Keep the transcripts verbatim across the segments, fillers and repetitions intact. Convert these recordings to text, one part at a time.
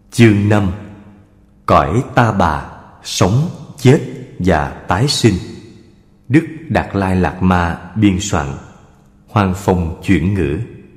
Chương năm. Cõi ta bà, sống, chết và tái sinh. Đức Đạt Lai Lạt Ma biên soạn. Hoang Phong chuyển ngữ.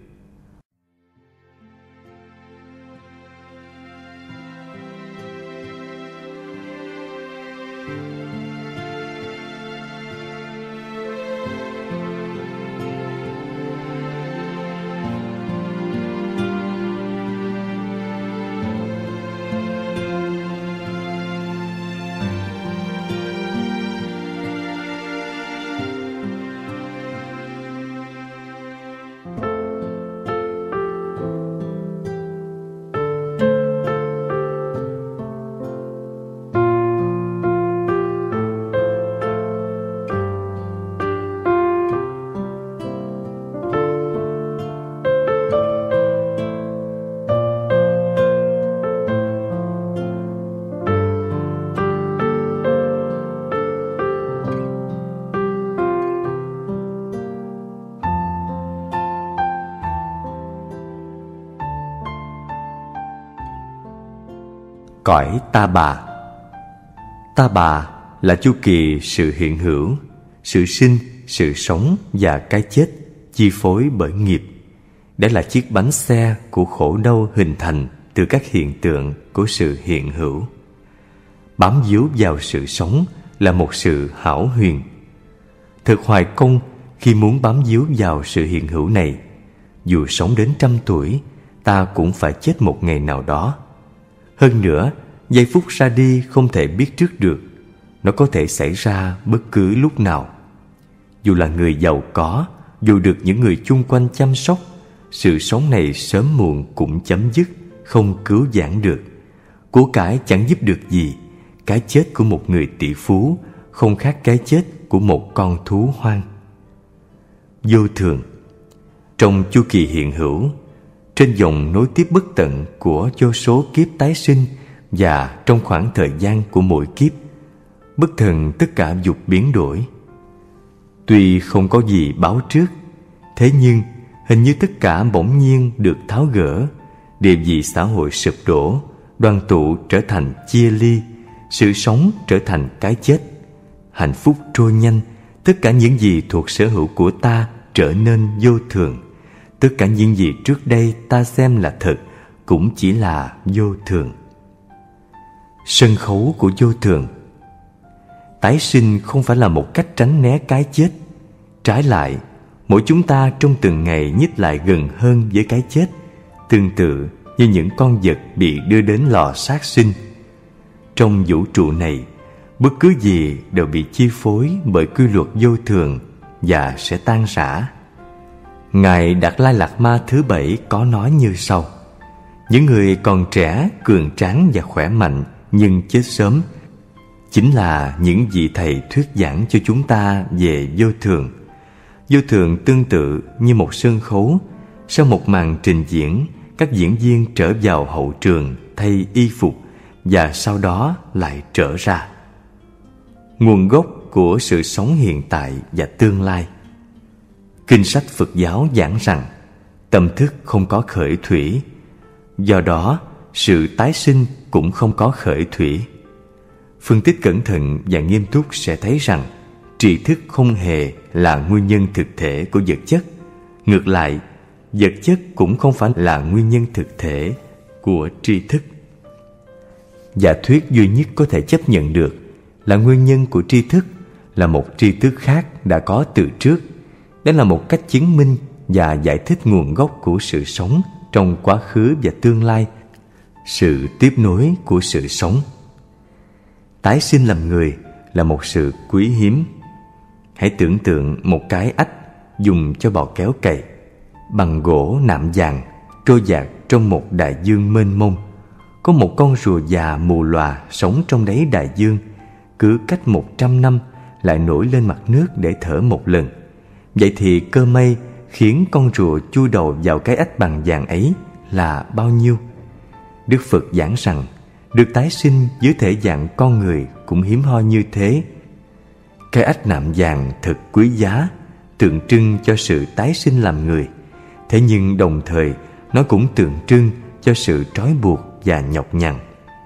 Cõi ta bà. Ta bà là chu kỳ sự hiện hữu, sự sinh, sự sống và cái chết chi phối bởi nghiệp. Đó là chiếc bánh xe của khổ đau hình thành từ các hiện tượng của sự hiện hữu. Bám víu vào sự sống là một sự hão huyền. Thật hoài công khi muốn bám víu vào sự hiện hữu này. Dù sống đến trăm tuổi, ta cũng phải chết một ngày nào đó. Hơn nữa, giây phút ra đi không thể biết trước được. Nó có thể xảy ra bất cứ lúc nào. Dù là người giàu có, dù được những người chung quanh chăm sóc, sự sống này sớm muộn cũng chấm dứt, không cứu vãn được. Của cải chẳng giúp được gì. Cái chết của một người tỷ phú không khác cái chết của một con thú hoang. Vô thường. Trong chu kỳ hiện hữu, trên dòng nối tiếp bất tận của vô số kiếp tái sinh, và trong khoảng thời gian của mỗi kiếp, bất thần tất cả dục biến đổi. Tuy không có gì báo trước, thế nhưng hình như tất cả bỗng nhiên được tháo gỡ. Địa vị xã hội sụp đổ, đoàn tụ trở thành chia ly, sự sống trở thành cái chết. Hạnh phúc trôi nhanh, tất cả những gì thuộc sở hữu của ta trở nên vô thường. Tất cả những gì trước đây ta xem là thật cũng chỉ là vô thường. Sân khấu của vô thường. Tái sinh không phải là một cách tránh né cái chết. Trái lại, mỗi chúng ta trong từng ngày nhích lại gần hơn với cái chết, tương tự như những con vật bị đưa đến lò sát sinh. Trong vũ trụ này, bất cứ gì đều bị chi phối bởi quy luật vô thường và sẽ tan rã. Ngài Đạt Lai Lạt Ma thứ bảy có nói như sau: những người còn trẻ, cường tráng và khỏe mạnh nhưng chết sớm chính là những vị thầy thuyết giảng cho chúng ta về vô thường. Vô thường tương tự như một sân khấu. Sau một màn trình diễn, các diễn viên trở vào hậu trường thay y phục và sau đó lại trở ra. Nguồn gốc của sự sống hiện tại và tương lai. Kinh sách Phật giáo giảng rằng tâm thức không có khởi thủy, do đó sự tái sinh cũng không có khởi thủy. Phân tích cẩn thận và nghiêm túc sẽ thấy rằng tri thức không hề là nguyên nhân thực thể của vật chất. Ngược lại, vật chất cũng không phải là nguyên nhân thực thể của tri thức. Giả thuyết duy nhất có thể chấp nhận được là nguyên nhân của tri thức là một tri thức khác đã có từ trước. Đó là một cách chứng minh và giải thích nguồn gốc của sự sống trong quá khứ và tương lai, sự tiếp nối của sự sống. Tái sinh làm người là một sự quý hiếm. Hãy tưởng tượng một cái ách dùng cho bò kéo cày, bằng gỗ nạm vàng, trôi dạt trong một đại dương mênh mông. Có một con rùa già mù lòa sống trong đáy đại dương, cứ cách một trăm năm lại nổi lên mặt nước để thở một lần. Vậy thì cơ may khiến con rùa chui đầu vào cái ách bằng vàng ấy là bao nhiêu? Đức Phật giảng rằng được tái sinh dưới thể dạng con người cũng hiếm hoi như thế. Cái ách nạm vàng thật quý giá, tượng trưng cho sự tái sinh làm người. Thế nhưng đồng thời nó cũng tượng trưng cho sự trói buộc và nhọc nhằn.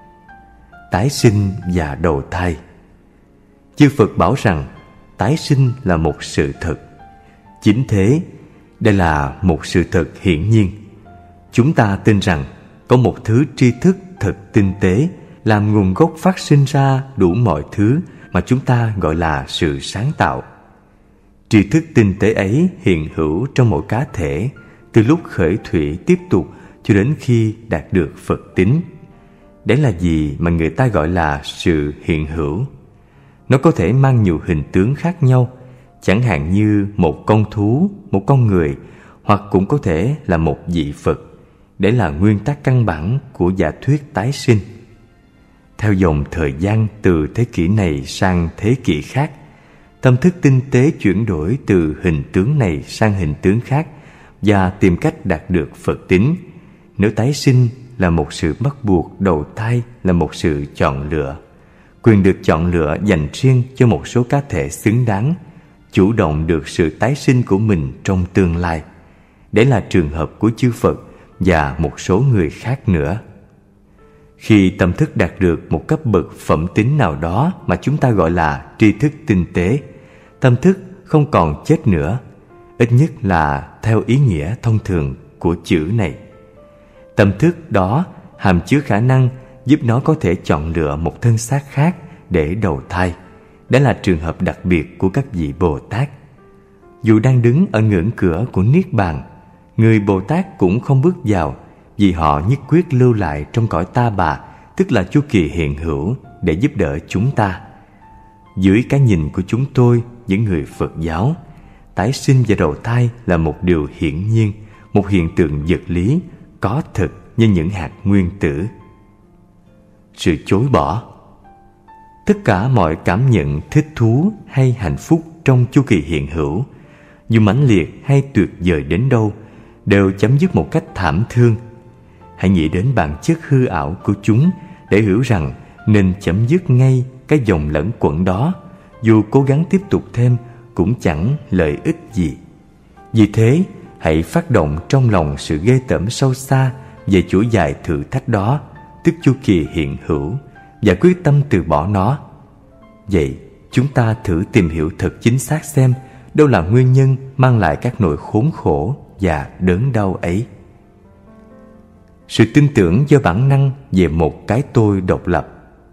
Tái sinh và đầu thai. Chư Phật bảo rằng tái sinh là một sự thật. Chính thế, đây là một sự thật hiển nhiên. Chúng ta tin rằng có một thứ tri thức thật tinh tế làm nguồn gốc phát sinh ra đủ mọi thứ mà chúng ta gọi là sự sáng tạo. Tri thức tinh tế ấy hiện hữu trong mỗi cá thể, từ lúc khởi thủy tiếp tục cho đến khi đạt được Phật tính. Đấy là gì mà người ta gọi là sự hiện hữu. Nó có thể mang nhiều hình tướng khác nhau, chẳng hạn như một con thú, một con người, hoặc cũng có thể là một vị Phật. Đấy là nguyên tắc căn bản của giả thuyết tái sinh. Theo dòng thời gian từ thế kỷ này sang thế kỷ khác, tâm thức tinh tế chuyển đổi từ hình tướng này sang hình tướng khác và tìm cách đạt được Phật tính. Nếu tái sinh là một sự bắt buộc, đầu thai là một sự chọn lựa. Quyền được chọn lựa dành riêng cho một số cá thể xứng đáng, chủ động được sự tái sinh của mình trong tương lai. Đấy là trường hợp của chư Phật và một số người khác nữa. Khi tâm thức đạt được một cấp bậc phẩm tính nào đó mà chúng ta gọi là tri thức tinh tế, tâm thức không còn chết nữa, ít nhất là theo ý nghĩa thông thường của chữ này. Tâm thức đó hàm chứa khả năng giúp nó có thể chọn lựa một thân xác khác để đầu thai. Đó là trường hợp đặc biệt của các vị Bồ Tát. Dù đang đứng ở ngưỡng cửa của Niết Bàn, người Bồ Tát cũng không bước vào, vì họ nhất quyết lưu lại trong cõi ta bà, tức là chu kỳ hiện hữu, để giúp đỡ chúng ta. Dưới cái nhìn của chúng tôi, những người Phật giáo, tái sinh và đầu thai là một điều hiển nhiên, một hiện tượng vật lý, có thực như những hạt nguyên tử. Sự chối bỏ. Tất cả mọi cảm nhận thích thú hay hạnh phúc trong chu kỳ hiện hữu, dù mãnh liệt hay tuyệt vời đến đâu, đều chấm dứt một cách thảm thương. Hãy nghĩ đến bản chất hư ảo của chúng để hiểu rằng nên chấm dứt ngay cái dòng lẫn quẩn đó, dù cố gắng tiếp tục thêm cũng chẳng lợi ích gì. Vì thế, hãy phát động trong lòng sự ghê tởm sâu xa về chuỗi dài thử thách đó, tức chu kỳ hiện hữu, và quyết tâm từ bỏ nó. Vậy, chúng ta thử tìm hiểu thật chính xác xem đâu là nguyên nhân mang lại các nỗi khốn khổ và đớn đau ấy. Sự tin tưởng do bản năng về một cái tôi độc lập.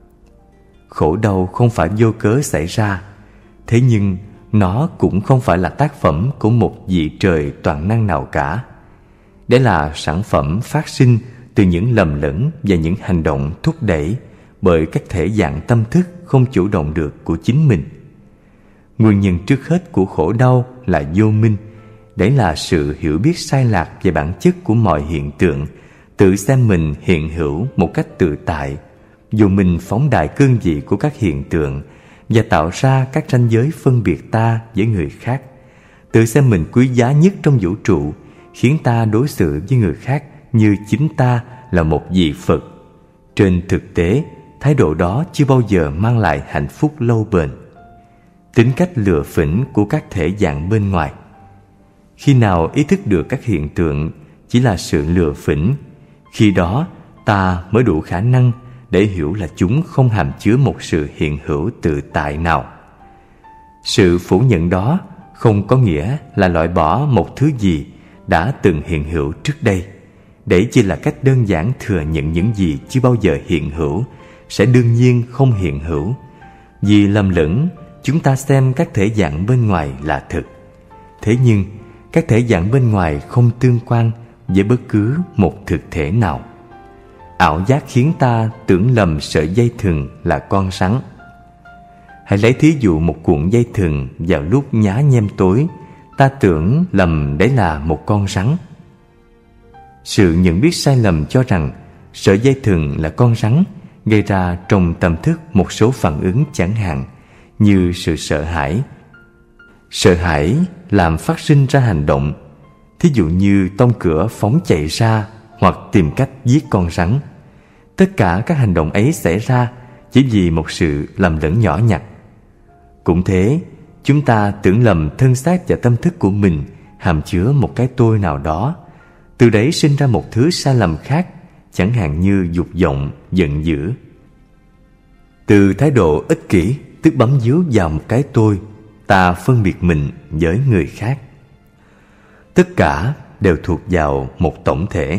Khổ đau không phải vô cớ xảy ra, thế nhưng nó cũng không phải là tác phẩm của một vị trời toàn năng nào cả. Đấy là sản phẩm phát sinh từ những lầm lẫn và những hành động thúc đẩy bởi các thể dạng tâm thức không chủ động được của chính mình. Nguyên nhân trước hết của khổ đau là vô minh. Đấy là sự hiểu biết sai lạc về bản chất của mọi hiện tượng, tự xem mình hiện hữu một cách tự tại, dù mình phóng đại cương vị của các hiện tượng và tạo ra các ranh giới phân biệt ta với người khác, tự xem mình quý giá nhất trong vũ trụ, khiến ta đối xử với người khác như chính ta là một vị Phật. Trên thực tế, thái độ đó chưa bao giờ mang lại hạnh phúc lâu bền. Tính cách lừa phỉnh của các thể dạng bên ngoài. Khi nào ý thức được các hiện tượng chỉ là sự lừa phỉnh, khi đó ta mới đủ khả năng để hiểu là chúng không hàm chứa một sự hiện hữu tự tại nào. Sự phủ nhận đó không có nghĩa là loại bỏ một thứ gì đã từng hiện hữu trước đây. Đấy chỉ là cách đơn giản thừa nhận những gì chưa bao giờ hiện hữu sẽ đương nhiên không hiện hữu. Vì lầm lẫn, chúng ta xem các thể dạng bên ngoài là thực. Thế nhưng, các thể dạng bên ngoài không tương quan với bất cứ một thực thể nào. Ảo giác khiến ta tưởng lầm sợi dây thừng là con rắn. Hãy lấy thí dụ một cuộn dây thừng vào lúc nhá nhem tối, ta tưởng lầm đấy là một con rắn. Sự nhận biết sai lầm cho rằng sợi dây thừng là con rắn gây ra trong tâm thức một số phản ứng chẳng hạn như sự sợ hãi. Sợ hãi làm phát sinh ra hành động, thí dụ như tông cửa phóng chạy ra hoặc tìm cách giết con rắn. Tất cả các hành động ấy xảy ra chỉ vì một sự lầm lẫn nhỏ nhặt. Cũng thế, chúng ta tưởng lầm thân xác và tâm thức của mình hàm chứa một cái tôi nào đó, từ đấy sinh ra một thứ sai lầm khác, chẳng hạn như dục vọng, giận dữ. Từ thái độ ích kỷ, tức bám víu vào một cái tôi, ta phân biệt mình với người khác. Tất cả đều thuộc vào một tổng thể.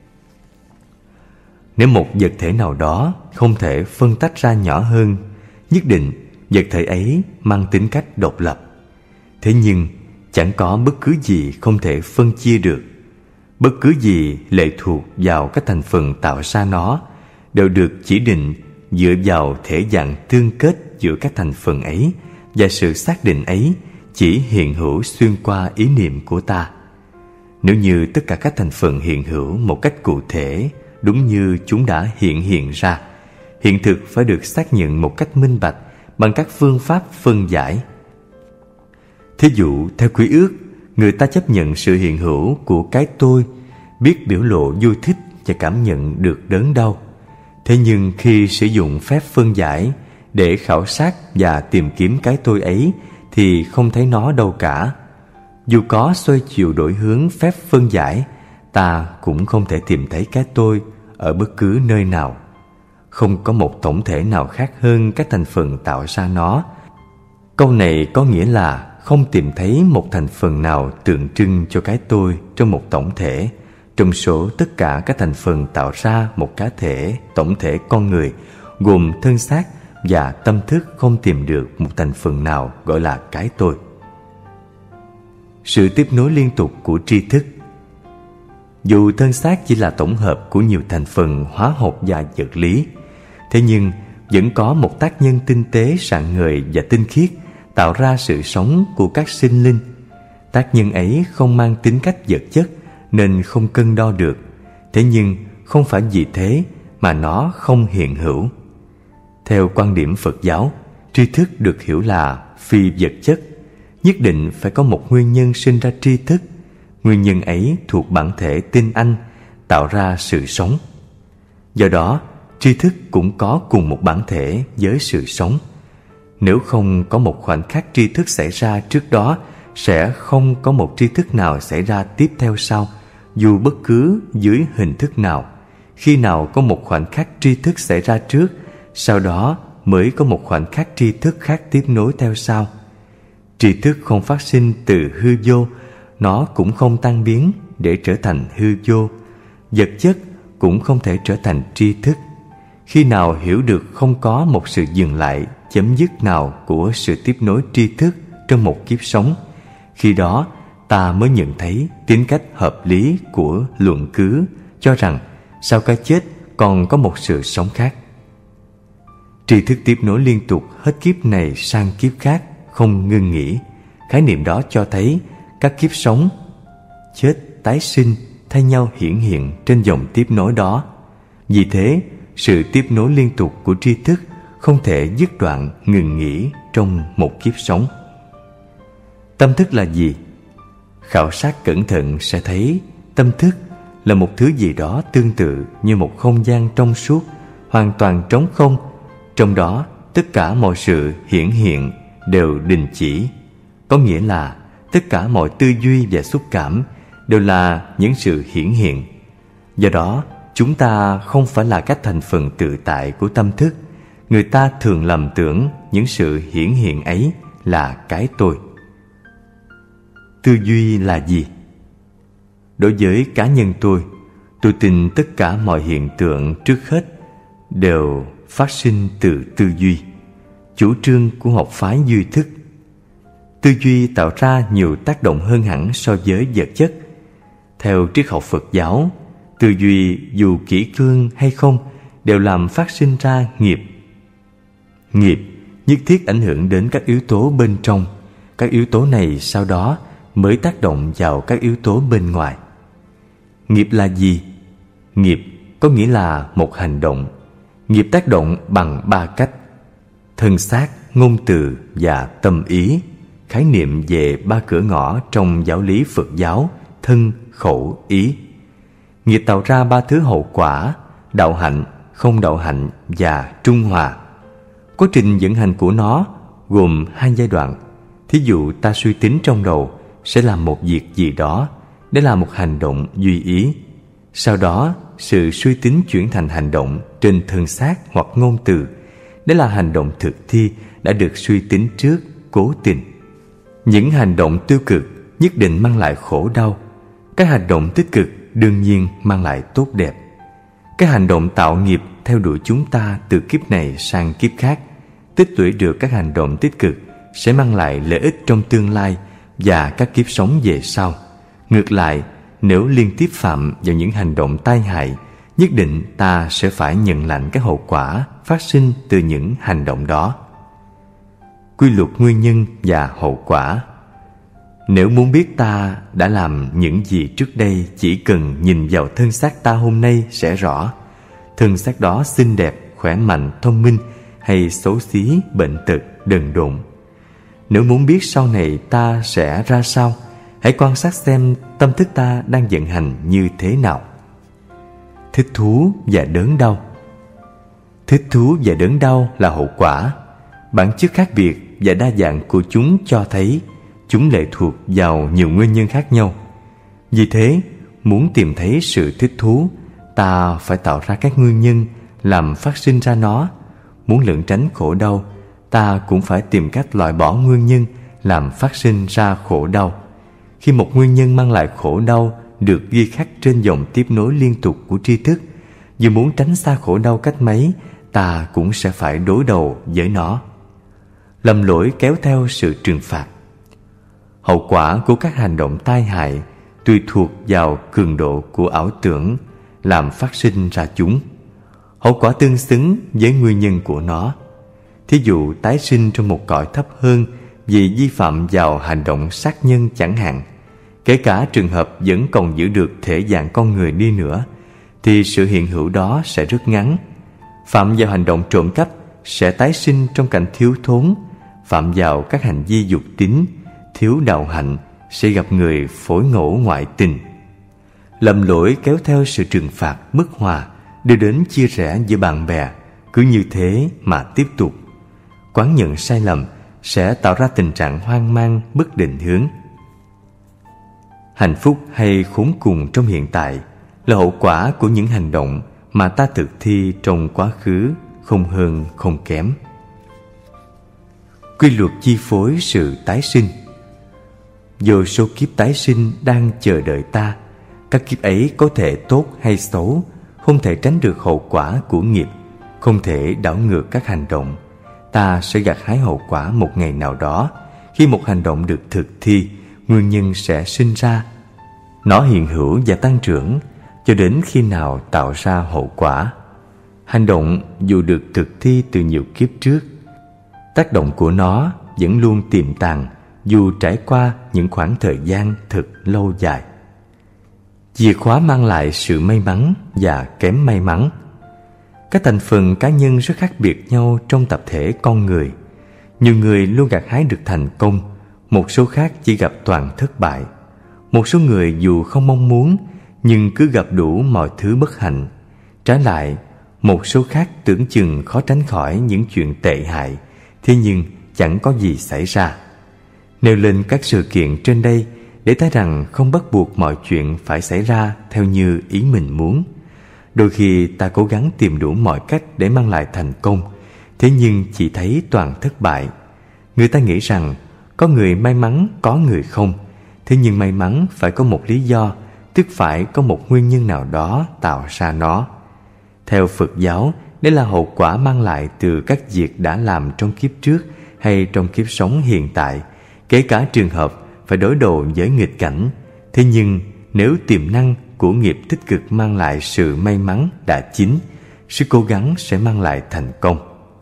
Nếu một vật thể nào đó không thể phân tách ra nhỏ hơn, nhất định vật thể ấy mang tính cách độc lập. Thế nhưng chẳng có bất cứ gì không thể phân chia được. Bất cứ gì lệ thuộc vào các thành phần tạo ra nó đều được chỉ định dựa vào thể dạng tương kết giữa các thành phần ấy, và sự xác định ấy chỉ hiện hữu xuyên qua ý niệm của ta. Nếu như tất cả các thành phần hiện hữu một cách cụ thể, đúng như chúng đã hiện hiện ra, hiện thực phải được xác nhận một cách minh bạch bằng các phương pháp phân giải. Thí dụ, theo quy ước, người ta chấp nhận sự hiện hữu của cái tôi, biết biểu lộ vui thích và cảm nhận được đớn đau. Thế nhưng khi sử dụng phép phân giải để khảo sát và tìm kiếm cái tôi ấy thì không thấy nó đâu cả. Dù có xoay chiều đổi hướng phép phân giải, ta cũng không thể tìm thấy cái tôi ở bất cứ nơi nào. Không có một tổng thể nào khác hơn các thành phần tạo ra nó. Câu này có nghĩa là không tìm thấy một thành phần nào tượng trưng cho cái tôi trong một tổng thể. Trong số tất cả các thành phần tạo ra một cá thể, tổng thể con người, gồm thân xác và tâm thức, không tìm được một thành phần nào gọi là cái tôi. Sự tiếp nối liên tục của tri thức. Dù thân xác chỉ là tổng hợp của nhiều thành phần hóa học và vật lý, thế nhưng vẫn có một tác nhân tinh tế, rạng ngời và tinh khiết tạo ra sự sống của các sinh linh. Tác nhân ấy không mang tính cách vật chất nên không cân đo được. Thế nhưng không phải vì thế mà nó không hiện hữu. Theo quan điểm Phật giáo, tri thức được hiểu là phi vật chất. Nhất định phải có một nguyên nhân sinh ra tri thức. Nguyên nhân ấy thuộc bản thể tinh anh, tạo ra sự sống. Do đó, tri thức cũng có cùng một bản thể với sự sống. Nếu không có một khoảnh khắc tri thức xảy ra trước đó, sẽ không có một tri thức nào xảy ra tiếp theo sau, dù bất cứ dưới hình thức nào. Khi nào có một khoảnh khắc tri thức xảy ra trước, sau đó mới có một khoảnh khắc tri thức khác tiếp nối theo sau. Tri thức không phát sinh từ hư vô, nó cũng không tan biến để trở thành hư vô. Vật chất cũng không thể trở thành tri thức. Khi nào hiểu được không có một sự dừng lại, chấm dứt nào của sự tiếp nối tri thức trong một kiếp sống, khi đó ta mới nhận thấy tính cách hợp lý của luận cứ cho rằng sau cái chết còn có một sự sống khác. Tri thức tiếp nối liên tục hết kiếp này sang kiếp khác, không ngưng nghỉ. Khái niệm đó cho thấy các kiếp sống, chết, tái sinh thay nhau hiển hiện trên dòng tiếp nối đó. Vì thế, sự tiếp nối liên tục của tri thức không thể dứt đoạn ngừng nghỉ trong một kiếp sống. Tâm thức là gì? Khảo sát cẩn thận sẽ thấy tâm thức là một thứ gì đó tương tự như một không gian trong suốt, hoàn toàn trống không. Trong đó tất cả mọi sự hiển hiện đều đình chỉ. Có nghĩa là tất cả mọi tư duy và xúc cảm đều là những sự hiển hiện. Do đó chúng ta không phải là các thành phần tự tại của tâm thức. Người ta thường lầm tưởng những sự hiển hiện ấy là cái tôi. Tư duy là gì? Đối với cá nhân tôi, tôi tin tất cả mọi hiện tượng trước hết đều phát sinh từ tư duy, chủ trương của học phái duy thức. Tư duy tạo ra nhiều tác động hơn hẳn so với vật chất. Theo triết học Phật giáo, tư duy dù kỹ cương hay không đều làm phát sinh ra nghiệp. Nghiệp nhất thiết ảnh hưởng đến các yếu tố bên trong. Các yếu tố này sau đó mới tác động vào các yếu tố bên ngoài. Nghiệp là gì? Nghiệp có nghĩa là một hành động. Nghiệp tác động bằng ba cách: thân xác, ngôn từ và tâm ý. Khái niệm về ba cửa ngõ trong giáo lý Phật giáo: thân, khẩu, ý. Nghiệp tạo ra ba thứ hậu quả: đạo hạnh, không đạo hạnh và trung hòa. Quá trình vận hành của nó gồm hai giai đoạn. Thí dụ ta suy tính trong đầu sẽ làm một việc gì đó, để là một hành động duy ý. Sau đó, sự suy tính chuyển thành hành động trên thân xác hoặc ngôn từ. Đó là hành động thực thi đã được suy tính trước, cố tình. Những hành động tiêu cực nhất định mang lại khổ đau. Các hành động tích cực đương nhiên mang lại tốt đẹp. Các hành động tạo nghiệp theo đuổi chúng ta từ kiếp này sang kiếp khác. Tích lũy được các hành động tích cực sẽ mang lại lợi ích trong tương lai và các kiếp sống về sau. Ngược lại, nếu liên tiếp phạm vào những hành động tai hại, nhất định ta sẽ phải nhận lãnh các hậu quả phát sinh từ những hành động đó. Quy luật nguyên nhân và hậu quả. Nếu muốn biết ta đã làm những gì trước đây, chỉ cần nhìn vào thân xác ta hôm nay sẽ rõ. Thân xác đó xinh đẹp, khỏe mạnh, thông minh hay xấu xí, bệnh tật, đần độn. Nếu muốn biết sau này ta sẽ ra sao, hãy quan sát xem tâm thức ta đang vận hành như thế nào. Thích thú và đớn đau. Thích thú và đớn đau là hậu quả. Bản chất khác biệt và đa dạng của chúng cho thấy chúng lệ thuộc vào nhiều nguyên nhân khác nhau. Vì thế, muốn tìm thấy sự thích thú, ta phải tạo ra các nguyên nhân làm phát sinh ra nó. Muốn lẩn tránh khổ đau, ta cũng phải tìm cách loại bỏ nguyên nhân làm phát sinh ra khổ đau. Khi một nguyên nhân mang lại khổ đau được ghi khắc trên dòng tiếp nối liên tục của tri thức, dù muốn tránh xa khổ đau cách mấy, ta cũng sẽ phải đối đầu với nó. Lầm lỗi kéo theo sự trừng phạt. Hậu quả của các hành động tai hại tùy thuộc vào cường độ của ảo tưởng làm phát sinh ra chúng. Hậu quả tương xứng với nguyên nhân của nó. Thí dụ tái sinh trong một cõi thấp hơn vì vi phạm vào hành động sát nhân chẳng hạn. Kể cả trường hợp vẫn còn giữ được thể dạng con người đi nữa, thì sự hiện hữu đó sẽ rất ngắn. Phạm vào hành động trộm cắp sẽ tái sinh trong cảnh thiếu thốn. Phạm vào các hành vi dục tín, thiếu đạo hạnh sẽ gặp người phối ngẫu ngoại tình. Lầm lỗi kéo theo sự trừng phạt bất hòa, đưa đến chia rẽ giữa bạn bè. Cứ như thế mà tiếp tục. Quán nhận sai lầm sẽ tạo ra tình trạng hoang mang, bất định hướng. Hạnh phúc hay khốn cùng trong hiện tại là hậu quả của những hành động mà ta thực thi trong quá khứ, không hơn không kém. Quy luật chi phối sự tái sinh. Vô số kiếp tái sinh đang chờ đợi ta. Các kiếp ấy có thể tốt hay xấu, không thể tránh được hậu quả của nghiệp, không thể đảo ngược các hành động. Ta sẽ gặt hái hậu quả một ngày nào đó. Khi một hành động được thực thi, nguyên nhân sẽ sinh ra. Nó hiện hữu và tăng trưởng cho đến khi nào tạo ra hậu quả. Hành động dù được thực thi từ nhiều kiếp trước, tác động của nó vẫn luôn tiềm tàng dù trải qua những khoảng thời gian thật lâu dài. Chìa khóa mang lại sự may mắn và kém may mắn. Các thành phần cá nhân rất khác biệt nhau trong tập thể con người. Nhiều người luôn gặt hái được thành công, một số khác chỉ gặp toàn thất bại. Một số người dù không mong muốn nhưng cứ gặp đủ mọi thứ bất hạnh. Trái lại, một số khác tưởng chừng khó tránh khỏi những chuyện tệ hại, thế nhưng chẳng có gì xảy ra. Nêu lên các sự kiện trên đây để thấy rằng không bắt buộc mọi chuyện phải xảy ra theo như ý mình muốn. Đôi khi ta cố gắng tìm đủ mọi cách để mang lại thành công, thế nhưng chỉ thấy toàn thất bại. Người ta nghĩ rằng có người may mắn, có người không. Thế nhưng may mắn phải có một lý do, tức phải có một nguyên nhân nào đó tạo ra nó. Theo Phật giáo, đây là hậu quả mang lại từ các việc đã làm trong kiếp trước hay trong kiếp sống hiện tại, kể cả trường hợp phải đối đầu với nghịch cảnh. Thế nhưng nếu tiềm năng của nghiệp tích cực mang lại sự may mắn đã chín, sự cố gắng sẽ mang lại thành công.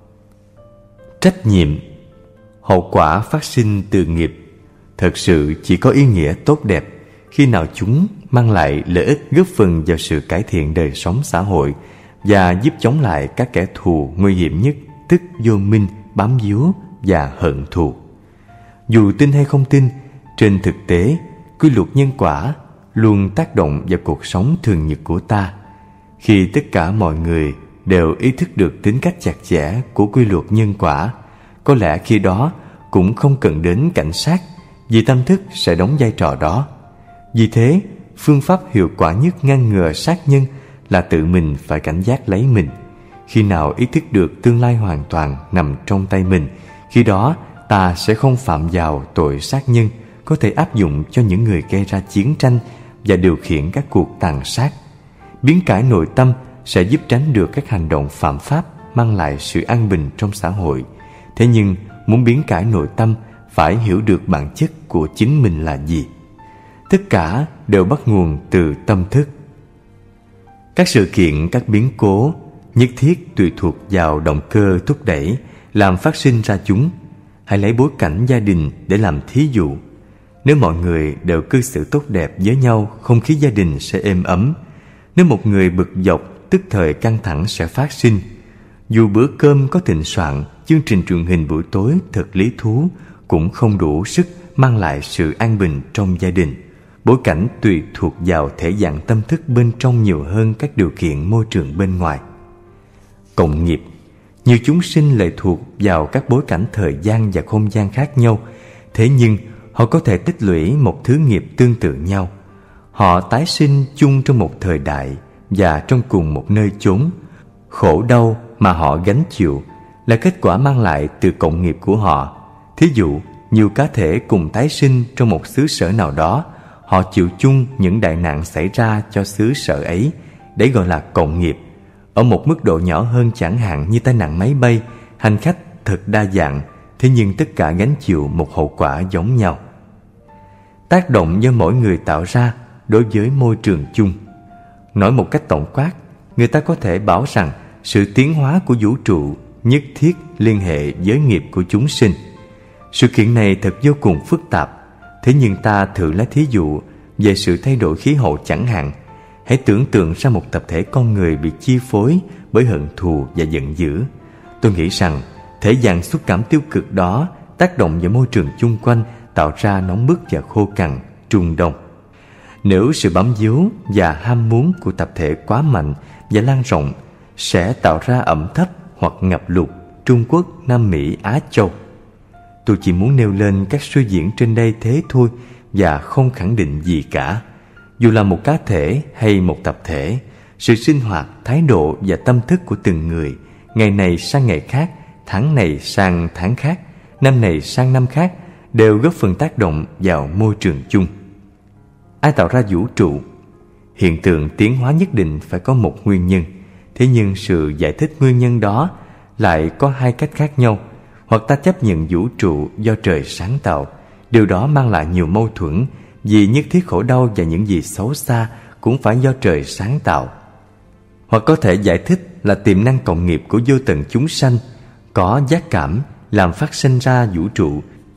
Trách nhiệm. Hậu quả phát sinh từ nghiệp thật sự chỉ có ý nghĩa tốt đẹp khi nào chúng mang lại lợi ích góp phần vào sự cải thiện đời sống xã hội và giúp chống lại các kẻ thù nguy hiểm nhất, tức vô minh, bám víu và hận thù. Dù tin hay không tin, trên thực tế, quy luật nhân quả luôn tác động vào cuộc sống thường nhật của ta. Khi tất cả mọi người đều ý thức được tính cách chặt chẽ của quy luật nhân quả, có lẽ khi đó cũng không cần đến cảnh sát, vì tâm thức sẽ đóng vai trò đó. Vì thế, phương pháp hiệu quả nhất ngăn ngừa sát nhân là tự mình phải cảnh giác lấy mình. Khi nào ý thức được tương lai hoàn toàn nằm trong tay mình, khi đó ta sẽ không phạm vào tội sát nhân có thể áp dụng cho những người gây ra chiến tranh và điều khiển các cuộc tàn sát. Biến cải nội tâm sẽ giúp tránh được các hành động phạm pháp mang lại sự an bình trong xã hội. Thế nhưng muốn biến cải nội tâm phải hiểu được bản chất của chính mình là gì. Tất cả đều bắt nguồn từ tâm thức. Các sự kiện, các biến cố nhất thiết tùy thuộc vào động cơ thúc đẩy làm phát sinh ra chúng. Hãy lấy bối cảnh gia đình để làm thí dụ. Nếu mọi người đều cư xử tốt đẹp với nhau, không khí gia đình sẽ êm ấm. Nếu một người bực dọc, tức thời căng thẳng sẽ phát sinh. Dù bữa cơm có thịnh soạn, chương trình truyền hình buổi tối thật lý thú cũng không đủ sức mang lại sự an bình trong gia đình. Bối cảnh tùy thuộc vào thể dạng tâm thức bên trong nhiều hơn các điều kiện môi trường bên ngoài. Cộng nghiệp. Nhiều chúng sinh lệ thuộc vào các bối cảnh thời gian và không gian khác nhau. Thế nhưng họ có thể tích lũy một thứ nghiệp tương tự nhau. Họ tái sinh chung trong một thời đại và trong cùng một nơi chốn. Khổ đau mà họ gánh chịu là kết quả mang lại từ cộng nghiệp của họ. Thí dụ, nhiều cá thể cùng tái sinh trong một xứ sở nào đó, họ chịu chung những đại nạn xảy ra cho xứ sở ấy, để gọi là cộng nghiệp. Ở một mức độ nhỏ hơn, chẳng hạn như tai nạn máy bay, hành khách thật đa dạng, thế nhưng tất cả gánh chịu một hậu quả giống nhau. Tác động do mỗi người tạo ra đối với môi trường chung. Nói một cách tổng quát, người ta có thể bảo rằng sự tiến hóa của vũ trụ nhất thiết liên hệ với nghiệp của chúng sinh. Sự kiện này thật vô cùng phức tạp. Thế nhưng ta thử lấy thí dụ về sự thay đổi khí hậu chẳng hạn. Hãy tưởng tượng ra một tập thể con người bị chi phối bởi hận thù và giận dữ. Tôi nghĩ rằng thể dạng xúc cảm tiêu cực đó tác động vào môi trường chung quanh, tạo ra nóng bức và khô cằn, Trung Đông. Nếu sự bám víu và ham muốn của tập thể quá mạnh và lan rộng, sẽ tạo ra ẩm thấp hoặc ngập lụt Trung Quốc, Nam Mỹ, Á Châu. Tôi chỉ muốn nêu lên các suy diễn trên đây thế thôi và không khẳng định gì cả. Dù là một cá thể hay một tập thể, sự sinh hoạt, thái độ và tâm thức của từng người, ngày này sang ngày khác, tháng này sang tháng khác, năm này sang năm khác, đều góp phần tác động vào môi trường chung. Ai tạo ra vũ trụ? Hiện tượng tiến hóa nhất định phải có một nguyên nhân. Thế nhưng sự giải thích nguyên nhân đó lại có hai cách khác nhau. Hoặc ta chấp nhận vũ trụ do trời sáng tạo. Điều đó mang lại nhiều mâu thuẫn, vì nhất thiết khổ đau và những gì xấu xa cũng phải do trời sáng tạo. Hoặc có thể giải thích là tiềm năng cộng nghiệp của vô tận chúng sanh có giác cảm làm phát sinh ra vũ trụ,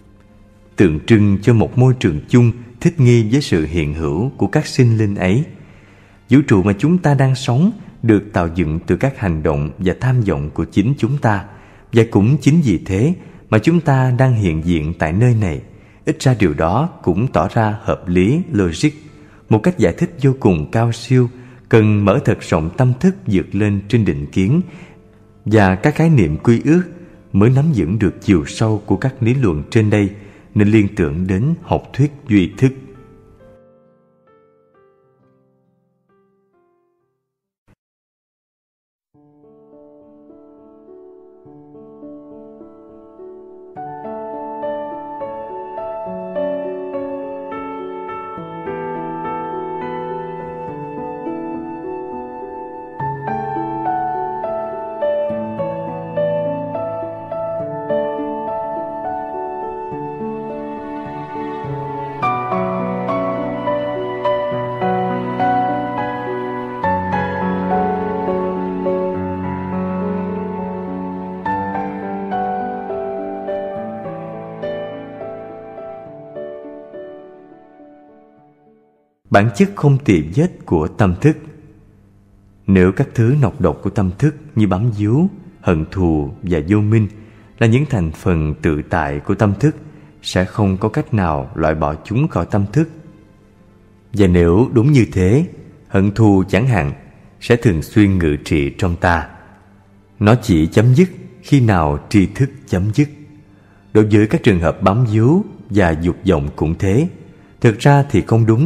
tượng trưng cho một môi trường chung thích nghi với sự hiện hữu của các sinh linh ấy. Vũ trụ mà chúng ta đang sống được tạo dựng từ các hành động và tham vọng của chính chúng ta, và cũng chính vì thế mà chúng ta đang hiện diện tại nơi này. Ít ra điều đó cũng tỏ ra hợp lý, logic, một cách giải thích vô cùng cao siêu, cần mở thật rộng tâm thức vượt lên trên định kiến và các khái niệm quy ước mới nắm vững được chiều sâu của các lý luận trên đây, nên liên tưởng đến học thuyết duy thức. Bản chất không tì vết của tâm thức. Nếu các thứ nọc độc của tâm thức như bám víu, hận thù và vô minh là những thành phần tự tại của tâm thức, sẽ không có cách nào loại bỏ chúng khỏi tâm thức. Và nếu đúng như thế, hận thù chẳng hạn sẽ thường xuyên ngự trị trong ta. Nó chỉ chấm dứt khi nào tri thức chấm dứt. Đối với các trường hợp bám víu và dục vọng cũng thế. Thực ra thì không đúng,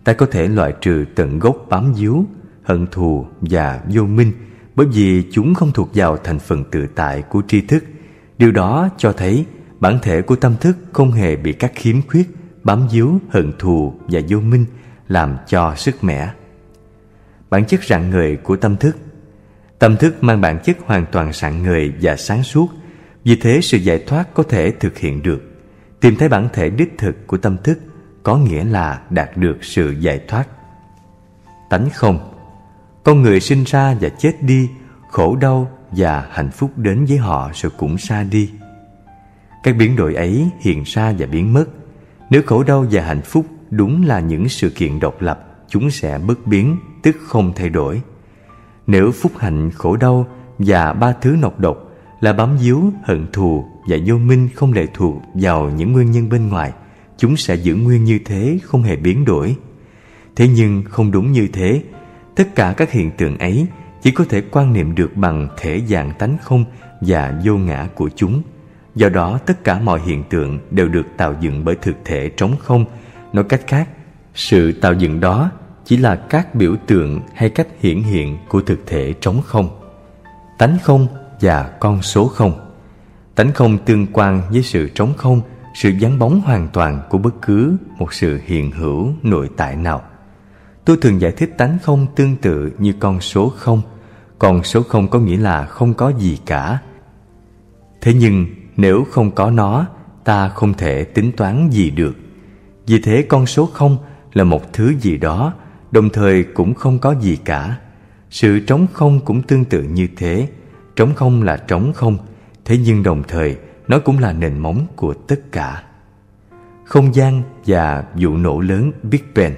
Ta có thể loại trừ tận gốc bám víu, hận thù và vô minh, bởi vì chúng không thuộc vào thành phần tự tại của tri thức. Điều đó cho thấy bản thể của tâm thức không hề bị các khiếm khuyết, bám víu, hận thù và vô minh làm cho sức mẻ. Bản chất rạng ngời của tâm thức. Tâm thức mang bản chất hoàn toàn rạng ngời và sáng suốt, vì thế sự giải thoát có thể thực hiện được. Tìm thấy bản thể đích thực của tâm thức có nghĩa là đạt được sự giải thoát. Tánh không. Con người sinh ra và chết đi, khổ đau và hạnh phúc đến với họ rồi cũng xa đi. Các biến đổi ấy hiện ra và biến mất. Nếu khổ đau và hạnh phúc đúng là những sự kiện độc lập, chúng sẽ bất biến, tức không thay đổi. Nếu phúc hạnh, khổ đau và ba thứ nọc độc là bám víu, hận thù và vô minh không lệ thuộc vào những nguyên nhân bên ngoài, chúng sẽ giữ nguyên như thế, không hề biến đổi. Thế nhưng không đúng như thế. Tất cả các hiện tượng ấy chỉ có thể quan niệm được bằng thể dạng tánh không và vô ngã của chúng. Do đó tất cả mọi hiện tượng đều được tạo dựng bởi thực thể trống không. Nói cách khác, sự tạo dựng đó chỉ là các biểu tượng hay cách hiển hiện của thực thể trống không. Tánh không và con số không. Tánh không tương quan với sự trống không, sự vắng bóng hoàn toàn của bất cứ một sự hiện hữu nội tại nào. Tôi thường giải thích tánh không tương tự như con số không. Con số không có nghĩa là không có gì cả. Thế nhưng nếu không có nó, ta không thể tính toán gì được. Vì thế con số không là một thứ gì đó, đồng thời cũng không có gì cả. Sự trống không cũng tương tự như thế. Trống không là trống không, thế nhưng đồng thời nó cũng là nền móng của tất cả. Không gian và vụ nổ lớn Big Bang.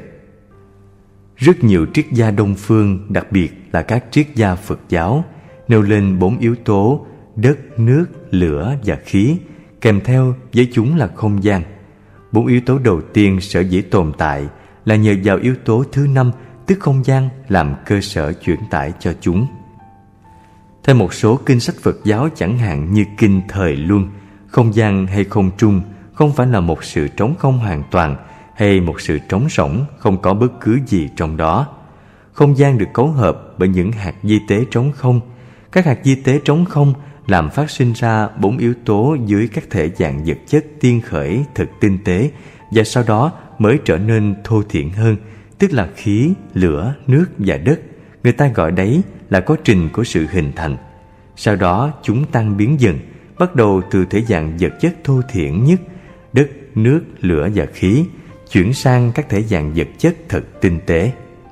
Rất nhiều triết gia Đông phương, đặc biệt là các triết gia Phật giáo, nêu lên bốn yếu tố đất, nước, lửa và khí, kèm theo với chúng là không gian. Bốn yếu tố đầu tiên sở dĩ tồn tại là nhờ vào yếu tố thứ năm, tức không gian, làm cơ sở chuyển tải cho chúng. Theo một số kinh sách Phật giáo, chẳng hạn như kinh Thời Luân, không gian hay không trung không phải là một sự trống không hoàn toàn hay một sự trống rỗng không có bất cứ gì trong đó. Không gian được cấu hợp bởi những hạt vi tế trống không. Các hạt vi tế trống không làm phát sinh ra bốn yếu tố dưới các thể dạng vật chất tiên khởi thực tinh tế và sau đó mới trở nên thô thiển hơn, tức là khí, lửa, nước và đất. Người ta gọi đấy là quá trình của sự hình thành. Sau đó chúng tăng biến dần, bắt đầu từ thể dạng vật chất thô thiển nhất, đất, nước, lửa và khí, chuyển sang các thể dạng vật chất thật tinh tế.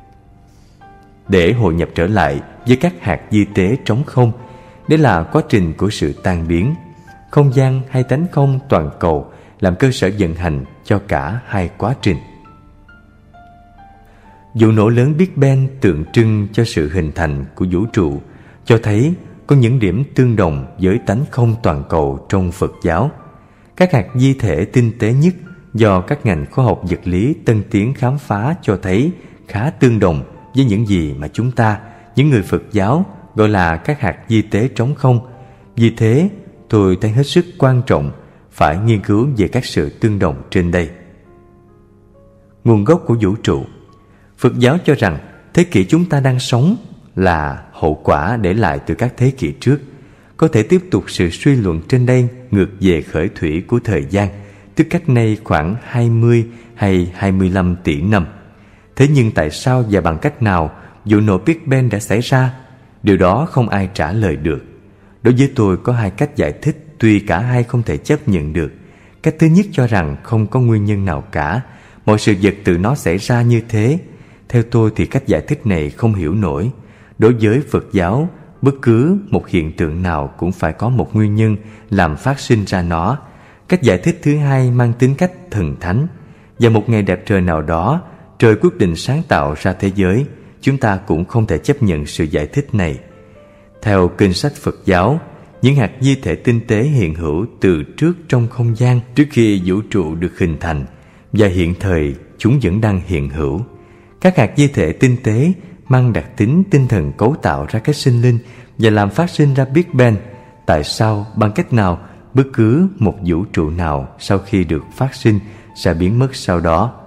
Để hội nhập trở lại với các hạt vi tế trống không, đây là quá trình của sự tan biến. Không gian hay tánh không toàn cầu làm cơ sở vận hành cho cả hai quá trình. Vụ nổ lớn Big Bang tượng trưng cho sự hình thành của vũ trụ, cho thấy có những điểm tương đồng với tánh không toàn cầu trong Phật giáo. Các hạt vi thể tinh tế nhất do các ngành khoa học vật lý tân tiến khám phá cho thấy khá tương đồng với những gì mà chúng ta, những người Phật giáo, gọi là các hạt vi tế trống không. Vì thế, tôi thấy hết sức quan trọng phải nghiên cứu về các sự tương đồng trên đây. Nguồn gốc của vũ trụ. Phật giáo cho rằng thế kỷ chúng ta đang sống là hậu quả để lại từ các thế kỷ trước. Có thể tiếp tục sự suy luận trên đây ngược về khởi thủy của thời gian, tức cách nay khoảng hai mươi hay hai mươi lăm tỷ năm. Thế nhưng tại sao và bằng cách nào vụ nổ Big Bang đã xảy ra? Điều đó không ai trả lời được. Đối với tôi có hai cách giải thích, tuy cả hai không thể chấp nhận được. Cách thứ nhất cho rằng không có nguyên nhân nào cả, mọi sự vật từ nó xảy ra như thế. Theo tôi thì cách giải thích này không hiểu nổi. Đối với Phật giáo, bất cứ một hiện tượng nào cũng phải có một nguyên nhân làm phát sinh ra nó. Cách giải thích thứ hai mang tính cách thần thánh. Và một ngày đẹp trời nào đó, trời quyết định sáng tạo ra thế giới. Chúng ta cũng không thể chấp nhận sự giải thích này. Theo kinh sách Phật giáo, những hạt vi thể tinh tế hiện hữu từ trước trong không gian trước khi vũ trụ được hình thành, và hiện thời chúng vẫn đang hiện hữu. Các hạt vi thể tinh tế mang đặc tính tinh thần cấu tạo ra các sinh linh và làm phát sinh ra Big Bang. Tại sao, bằng cách nào, bất cứ một vũ trụ nào sau khi được phát sinh sẽ biến mất sau đó?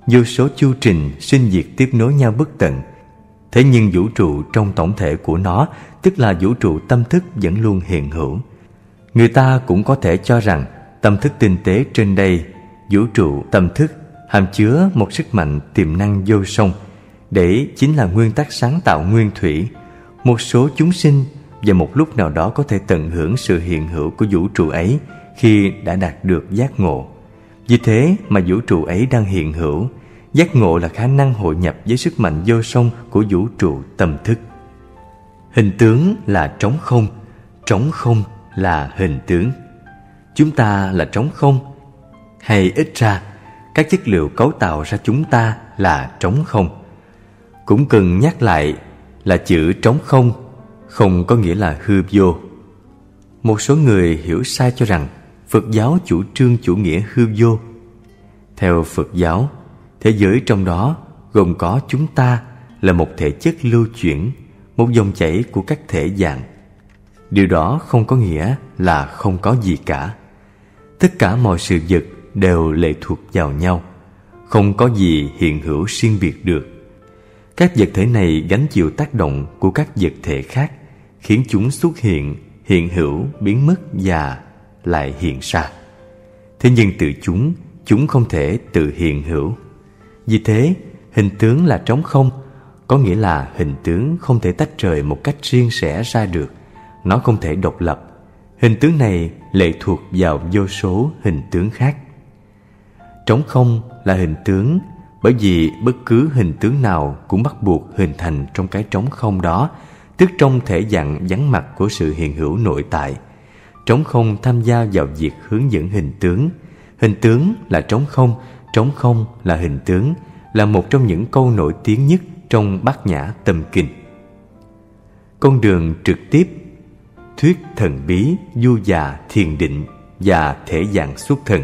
vô số chu trình sinh diệt tiếp nối nhau bất tận. Thế nhưng vũ trụ trong tổng thể của nó, tức là vũ trụ tâm thức, vẫn luôn hiện hữu. Người ta cũng có thể cho rằng tâm thức tinh tế trên đây, vũ trụ tâm thức, hàm chứa một sức mạnh tiềm năng vô song, để chính là nguyên tắc sáng tạo nguyên thủy. Một số chúng sinh và một lúc nào đó có thể tận hưởng sự hiện hữu của vũ trụ ấy khi đã đạt được giác ngộ. Vì thế mà vũ trụ ấy đang hiện hữu. Giác ngộ là khả năng hội nhập với sức mạnh vô song của vũ trụ tâm thức. Hình tướng là trống không, trống không là hình tướng. Chúng ta là trống không, hay ít ra các chất liệu cấu tạo ra chúng ta là trống không. Cũng cần nhắc lại là chữ trống không không có nghĩa là hư vô. Một số người hiểu sai cho rằng Phật giáo chủ trương chủ nghĩa hư vô. Theo Phật giáo, thế giới trong đó gồm có chúng ta là một thể chất lưu chuyển, một dòng chảy của các thể dạng. Điều đó không có nghĩa là không có gì cả. Tất cả mọi sự vật đều lệ thuộc vào nhau, không có gì hiện hữu riêng biệt được. Các vật thể này gánh chịu tác động của các vật thể khác, khiến chúng xuất hiện, hiện hữu, biến mất và lại hiện ra. Thế nhưng từ chúng, chúng không thể tự hiện hữu. Vì thế, hình tướng là trống không, có nghĩa là hình tướng không thể tách rời một cách riêng rẽ ra được. Nó không thể độc lập. Hình tướng này lệ thuộc vào vô số hình tướng khác. Trống không là hình tướng, bởi vì bất cứ hình tướng nào cũng bắt buộc hình thành trong cái trống không đó, tức trong thể dạng vắng mặt của sự hiện hữu nội tại. Trống không tham gia vào việc hướng dẫn hình tướng. Hình tướng là trống không, trống không là hình tướng, là một trong những câu nổi tiếng nhất trong Bát Nhã Tâm Kinh. Con đường trực tiếp, thuyết thần bí, du già, thiền định và thể dạng xuất thần.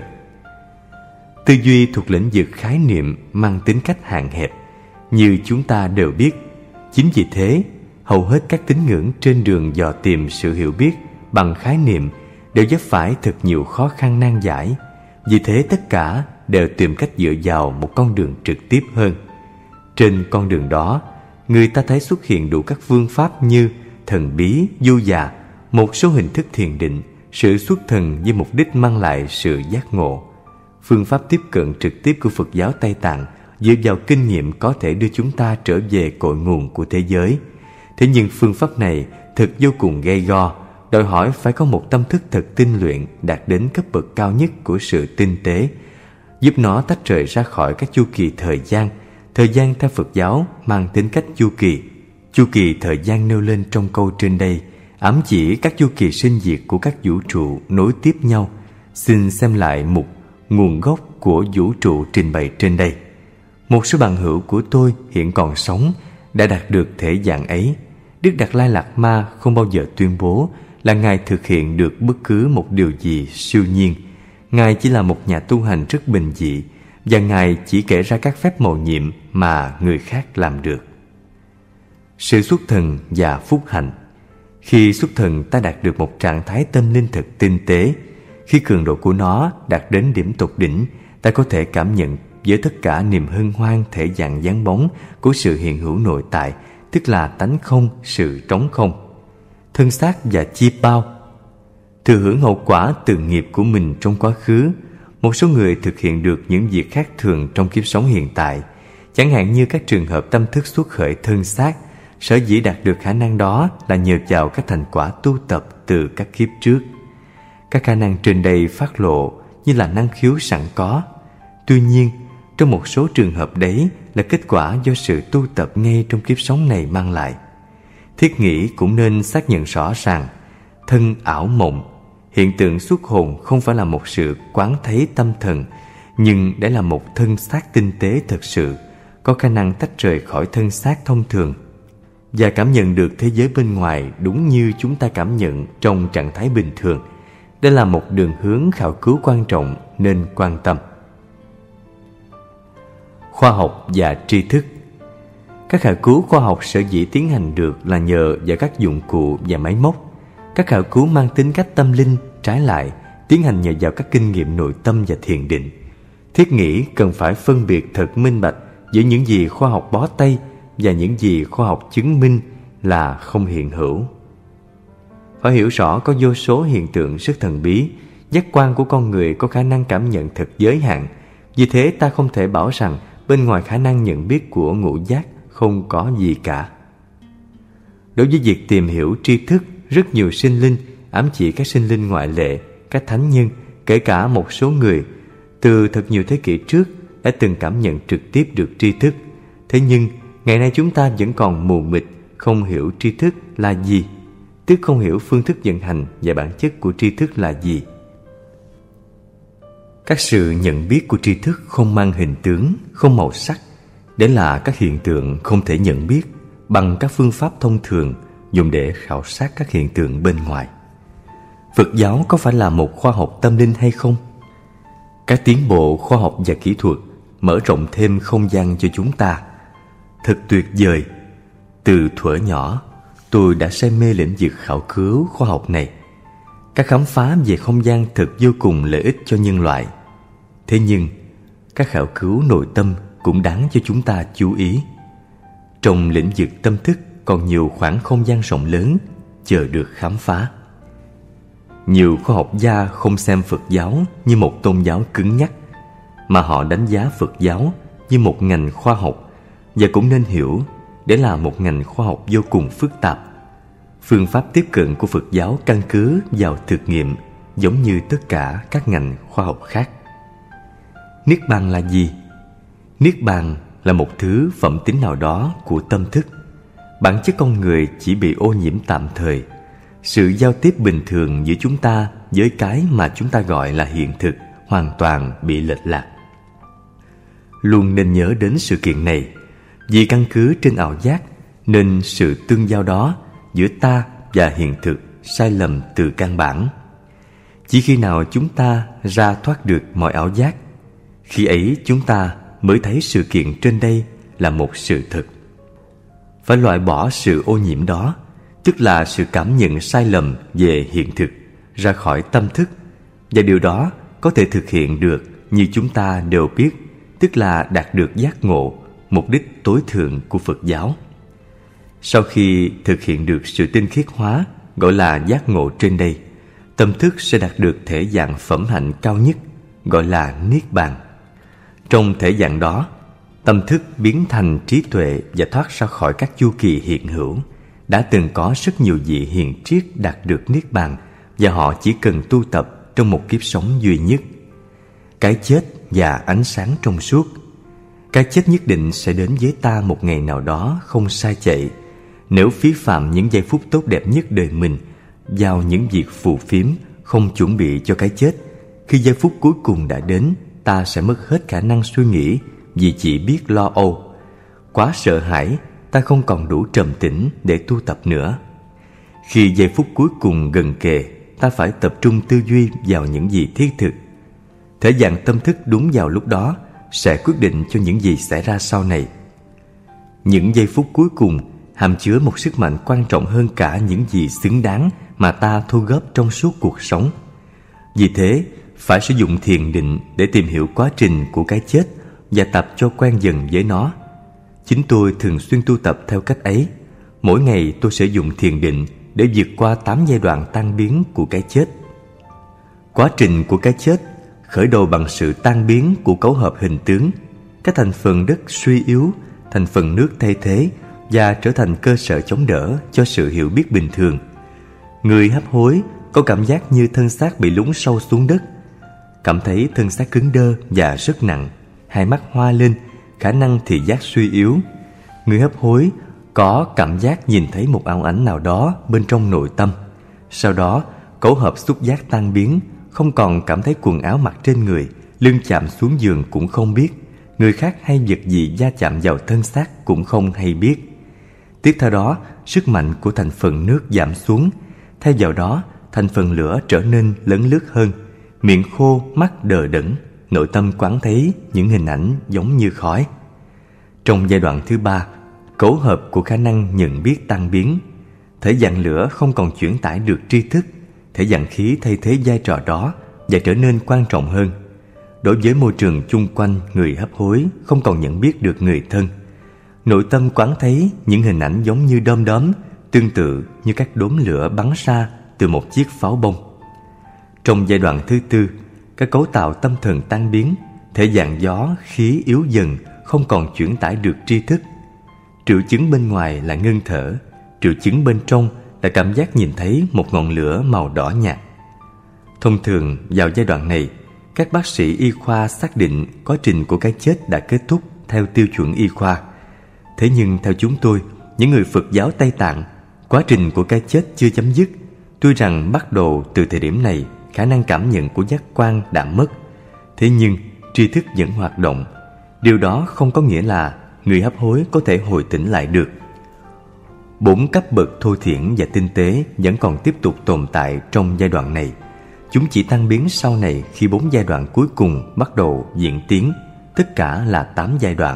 Tư duy thuộc lĩnh vực khái niệm mang tính cách hạn hẹp, như chúng ta đều biết. Chính vì thế, hầu hết các tín ngưỡng trên đường dò tìm sự hiểu biết bằng khái niệm đều vấp phải thật nhiều khó khăn nan giải. Vì thế tất cả đều tìm cách dựa vào một con đường trực tiếp hơn. Trên con đường đó, người ta thấy xuất hiện đủ các phương pháp như thần bí, du già, một số hình thức thiền định, sự xuất thần với mục đích mang lại sự giác ngộ. Phương pháp tiếp cận trực tiếp của Phật giáo Tây Tạng dựa vào kinh nghiệm có thể đưa chúng ta trở về cội nguồn của thế giới. Thế nhưng phương pháp này thật vô cùng gay go, đòi hỏi phải có một tâm thức thật tinh luyện đạt đến cấp bậc cao nhất của sự tinh tế, giúp nó tách rời ra khỏi các chu kỳ thời gian. Thời gian theo Phật giáo mang tính cách chu kỳ. Chu kỳ thời gian nêu lên trong câu trên đây ám chỉ các chu kỳ sinh diệt của các vũ trụ nối tiếp nhau. Xin xem lại mục nguồn gốc của vũ trụ trình bày trên đây. Một số bằng hữu của tôi hiện còn sống đã đạt được thể dạng ấy. Đức Đạt Lai Lạt Ma không bao giờ tuyên bố là Ngài thực hiện được bất cứ một điều gì siêu nhiên. Ngài chỉ là một nhà tu hành rất bình dị, và Ngài chỉ kể ra các phép mầu nhiệm mà người khác làm được. Sự xuất thần và phúc hạnh. Khi xuất thần, ta đạt được một trạng thái tâm linh thật tinh tế. Khi cường độ của nó đạt đến điểm tột đỉnh, ta có thể cảm nhận với tất cả niềm hân hoan thể dạng dáng bóng của sự hiện hữu nội tại, tức là tánh không, sự trống không. Thân xác và chi bao. Thừa hưởng hậu quả từ nghiệp của mình trong quá khứ. Một số người thực hiện được những việc khác thường trong kiếp sống hiện tại, chẳng hạn như các trường hợp tâm thức xuất khởi thân xác. Sở dĩ đạt được khả năng đó là nhờ vào các thành quả tu tập từ các kiếp trước. Các khả năng trên đây phát lộ như là năng khiếu sẵn có. Tuy nhiên, trong một số trường hợp đấy là kết quả do sự tu tập ngay trong kiếp sống này mang lại. Thiết nghĩ cũng nên xác nhận rõ ràng, thân ảo mộng, hiện tượng xuất hồn không phải là một sự quán thấy tâm thần, nhưng đã là một thân xác tinh tế thật sự, có khả năng tách rời khỏi thân xác thông thường và cảm nhận được thế giới bên ngoài đúng như chúng ta cảm nhận trong trạng thái bình thường. Đây là một đường hướng khảo cứu quan trọng nên quan tâm. Khoa học và tri thức. Các khảo cứu khoa học sở dĩ tiến hành được là nhờ vào các dụng cụ và máy móc. Các khảo cứu mang tính cách tâm linh trái lại tiến hành nhờ vào các kinh nghiệm nội tâm và thiền định. Thiết nghĩ cần phải phân biệt thật minh bạch giữa những gì khoa học bó tay và những gì khoa học chứng minh là không hiện hữu. Phải hiểu rõ có vô số hiện tượng rất thần bí, giác quan của con người có khả năng cảm nhận thật giới hạn. Vì thế ta không thể bảo rằng bên ngoài khả năng nhận biết của ngũ giác không có gì cả. Đối với việc tìm hiểu tri thức, rất nhiều sinh linh, ám chỉ các sinh linh ngoại lệ, các thánh nhân, kể cả một số người từ thật nhiều thế kỷ trước đã từng cảm nhận trực tiếp được tri thức. Thế nhưng ngày nay chúng ta vẫn còn mù mịt, không hiểu tri thức là gì, tức không hiểu phương thức vận hành và bản chất của tri thức là gì. Các sự nhận biết của tri thức không mang hình tướng, không màu sắc. Đấy là các hiện tượng không thể nhận biết bằng các phương pháp thông thường dùng để khảo sát các hiện tượng bên ngoài. Phật giáo có phải là một khoa học tâm linh hay không? Các tiến bộ khoa học và kỹ thuật mở rộng thêm không gian cho chúng ta. Thật tuyệt vời. Từ thuở nhỏ, tôi đã say mê lĩnh vực khảo cứu khoa học này. Các khám phá về không gian thật vô cùng lợi ích cho nhân loại. Thế nhưng, các khảo cứu nội tâm cũng đáng cho chúng ta chú ý. Trong lĩnh vực tâm thức còn nhiều khoảng không gian rộng lớn chờ được khám phá. Nhiều khoa học gia không xem Phật giáo như một tôn giáo cứng nhắc, mà họ đánh giá Phật giáo như một ngành khoa học, và cũng nên hiểu để là một ngành khoa học vô cùng phức tạp. Phương pháp tiếp cận của Phật giáo căn cứ vào thực nghiệm, giống như tất cả các ngành khoa học khác. Niết bàn là gì? Niết bàn là một thứ phẩm tính nào đó của tâm thức. Bản chất con người chỉ bị ô nhiễm tạm thời. Sự giao tiếp bình thường giữa chúng ta với cái mà chúng ta gọi là hiện thực hoàn toàn bị lệch lạc. Luôn nên nhớ đến sự kiện này. Vì căn cứ trên ảo giác nên sự tương giao đó giữa ta và hiện thực sai lầm từ căn bản. Chỉ khi nào chúng ta ra thoát được mọi ảo giác, khi ấy chúng ta mới thấy sự kiện trên đây là một sự thật. Phải loại bỏ sự ô nhiễm đó, tức là sự cảm nhận sai lầm về hiện thực, ra khỏi tâm thức. Và điều đó có thể thực hiện được như chúng ta đều biết, tức là đạt được giác ngộ, mục đích tối thượng của Phật giáo. Sau khi thực hiện được sự tinh khiết hóa, gọi là giác ngộ trên đây, tâm thức sẽ đạt được thể dạng phẩm hạnh cao nhất, gọi là Niết Bàn. Trong thể dạng đó, tâm thức biến thành trí tuệ và thoát ra khỏi các chu kỳ hiện hữu. Đã từng có rất nhiều vị hiền triết đạt được Niết Bàn, và họ chỉ cần tu tập trong một kiếp sống duy nhất. Cái chết và ánh sáng trong suốt. Cái chết nhất định sẽ đến với ta một ngày nào đó, không sai chạy. Nếu phí phạm những giây phút tốt đẹp nhất đời mình vào những việc phù phiếm, không chuẩn bị cho cái chết, khi giây phút cuối cùng đã đến, ta sẽ mất hết khả năng suy nghĩ vì chỉ biết lo âu. Quá sợ hãi, ta không còn đủ trầm tĩnh để tu tập nữa. Khi giây phút cuối cùng gần kề, ta phải tập trung tư duy vào những gì thiết thực. Thể dạng tâm thức đúng vào lúc đó sẽ quyết định cho những gì xảy ra sau này. Những giây phút cuối cùng hàm chứa một sức mạnh quan trọng hơn cả những gì xứng đáng mà ta thu góp trong suốt cuộc sống. Vì thế, phải sử dụng thiền định để tìm hiểu quá trình của cái chết và tập cho quen dần với nó. Chính tôi thường xuyên tu tập theo cách ấy. Mỗi ngày tôi sẽ dùng thiền định để vượt qua tám giai đoạn tan biến của cái chết. Quá trình của cái chết khởi đầu bằng sự tan biến của cấu hợp hình tướng. Các thành phần đất suy yếu, thành phần nước thay thế và trở thành cơ sở chống đỡ cho sự hiểu biết bình thường. Người hấp hối có cảm giác như thân xác bị lún sâu xuống đất, cảm thấy thân xác cứng đơ và rất nặng, hai mắt hoa lên, khả năng thị giác suy yếu. Người hấp hối có cảm giác nhìn thấy một ảo ảnh nào đó bên trong nội tâm. Sau đó, cấu hợp xúc giác tan biến, không còn cảm thấy quần áo mặc trên người, lưng chạm xuống giường cũng không biết, người khác hay việc gì da chạm vào thân xác cũng không hay biết. Tiếp theo đó, sức mạnh của thành phần nước giảm xuống, thay vào đó, thành phần lửa trở nên lấn lướt hơn, miệng khô, mắt đờ đẫn, nội tâm quán thấy những hình ảnh giống như khói. Trong giai đoạn thứ ba, cấu hợp của khả năng nhận biết tan biến. Thể dạng lửa không còn chuyển tải được tri thức, thể dạng khí thay thế vai trò đó và trở nên quan trọng hơn. Đối với môi trường chung quanh, người hấp hối không còn nhận biết được người thân. Nội tâm quán thấy những hình ảnh giống như đom đóm, tương tự như các đốm lửa bắn ra từ một chiếc pháo bông. Trong giai đoạn thứ tư, các cấu tạo tâm thần tan biến, thể dạng gió, khí yếu dần, không còn chuyển tải được tri thức. Triệu chứng bên ngoài là ngưng thở, triệu chứng bên trong là cảm giác nhìn thấy một ngọn lửa màu đỏ nhạt. Thông thường vào giai đoạn này, các bác sĩ y khoa xác định quá trình của cái chết đã kết thúc theo tiêu chuẩn y khoa. Thế nhưng theo chúng tôi, những người Phật giáo Tây Tạng, quá trình của cái chết chưa chấm dứt. Tuy rằng bắt đầu từ thời điểm này, khả năng cảm nhận của giác quan đã mất, thế nhưng tri thức vẫn hoạt động. Điều đó không có nghĩa là người hấp hối có thể hồi tỉnh lại được. Bốn cấp bậc thô thiển và tinh tế vẫn còn tiếp tục tồn tại trong giai đoạn này. Chúng chỉ tan biến sau này khi bốn giai đoạn cuối cùng bắt đầu diễn tiến, tất cả là tám giai đoạn.